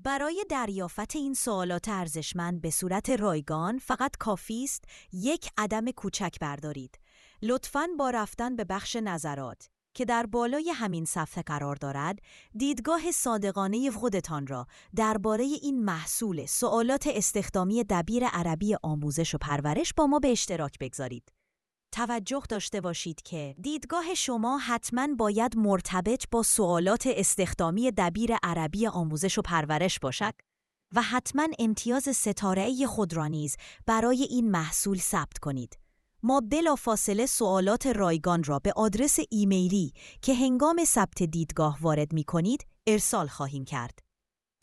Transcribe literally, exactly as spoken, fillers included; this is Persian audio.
برای دریافت این سوالات ارزشمند به صورت رایگان فقط کافی است یک عدم کوچک بردارید. لطفاً با رفتن به بخش نظرات که در بالای همین صفحه قرار دارد، دیدگاه صادقانه خودتان را درباره این محصول سوالات استخدامی دبیر عربی آموزش و پرورش با ما به اشتراک بگذارید. توجه داشته باشید که دیدگاه شما حتماً باید مرتبط با سوالات استخدامی دبیر عربی آموزش و پرورش باشد و حتماً امتیاز ستاره‌ای خود را نیز برای این محصول ثبت کنید. ما بلافاصله سوالات رایگان را به آدرس ایمیلی که هنگام ثبت دیدگاه وارد می کنید ارسال خواهیم کرد.